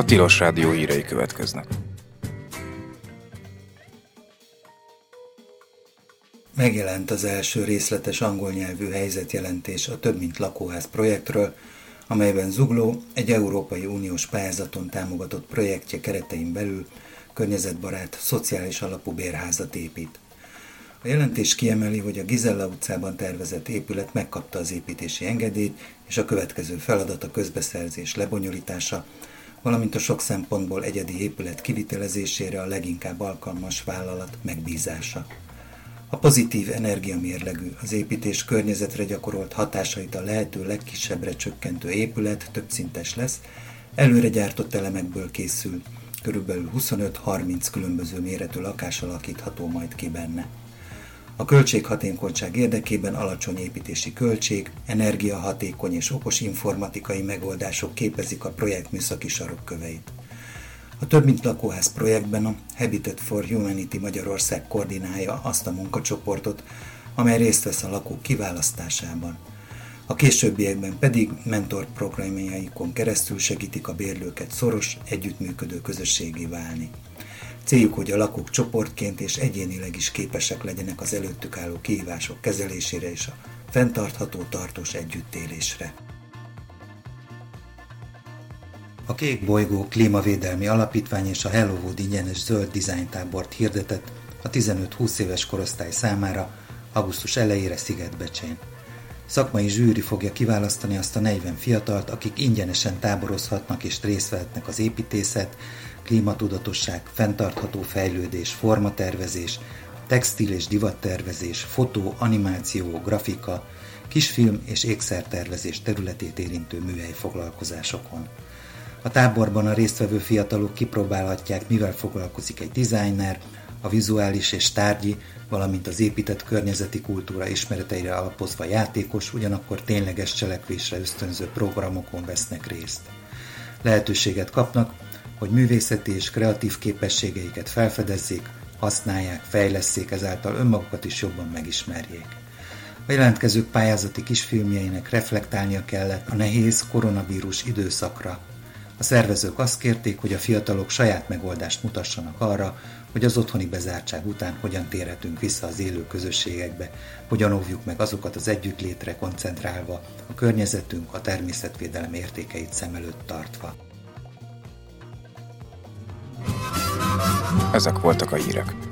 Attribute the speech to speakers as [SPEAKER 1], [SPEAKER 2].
[SPEAKER 1] Tilos Rádió hírei következnek.
[SPEAKER 2] Megjelent az első részletes angol nyelvű helyzetjelentés a Több mint lakóház projektről, amelyben Zugló egy Európai Uniós pályázaton támogatott projektje keretein belül környezetbarát, szociális alapú bérházat épít. A jelentés kiemeli, hogy a Gizella utcában tervezett épület megkapta az építési engedélyt, és a következő feladat a közbeszerzés lebonyolítása, valamint a sok szempontból egyedi épület kivitelezésére a leginkább alkalmas vállalat megbízása. A pozitív energiamérlegű, az építés környezetre gyakorolt hatásait a lehető legkisebbre csökkentő épület többszintes lesz, előre gyártott elemekből készül, körülbelül 25-30 különböző méretű lakás alakítható majd ki benne. A költséghatékonyság érdekében alacsony építési költség, energiahatékony és okos informatikai megoldások képezik a projekt műszaki sarokköveit. A Több mint lakóház projektben a Habitat for Humanity Magyarország koordinálja azt a munkacsoportot, amely részt vesz a lakók kiválasztásában. A későbbiekben pedig mentorprogramjaikon keresztül segítik a bérlőket szoros, együttműködő közösségé válni. Céljuk, hogy a lakók csoportként és egyénileg is képesek legyenek az előttük álló kihívások kezelésére és a fenntartható, tartós együttélésre. A Kék Bolygó Klímavédelmi Alapítvány és a Hello Wood ingyenes zöld dizájntábort hirdetett a 15-20 éves korosztály számára augusztus elejére Szigetbecsén. Szakmai zsűri fogja kiválasztani azt a 40 fiatalt, akik ingyenesen táborozhatnak és részt vehetnek az építészet, klímatudatosság, fenntartható fejlődés, formatervezés, textil és divattervezés, fotó, animáció, grafika, kisfilm és ékszertervezés területét érintő műhely foglalkozásokon. A táborban a résztvevő fiatalok kipróbálhatják, mivel foglalkozik egy designer, a vizuális és tárgyi, valamint az épített környezeti kultúra ismereteire alapozva játékos, ugyanakkor tényleges cselekvésre ösztönző programokon vesznek részt. Lehetőséget kapnak, hogy művészeti és kreatív képességeiket felfedezzék, használják, fejlesszék, ezáltal önmagukat is jobban megismerjék. A jelentkezők pályázati kisfilmjeinek reflektálnia kellett a nehéz koronavírus időszakra. A szervezők azt kérték, hogy a fiatalok saját megoldást mutassanak arra, hogy az otthoni bezártság után hogyan térhetünk vissza az élő közösségekbe, hogyan óvjuk meg azokat az együttlétre koncentrálva, a környezetünk, a természetvédelem értékeit szem előtt tartva.
[SPEAKER 1] Ezek voltak a hírek.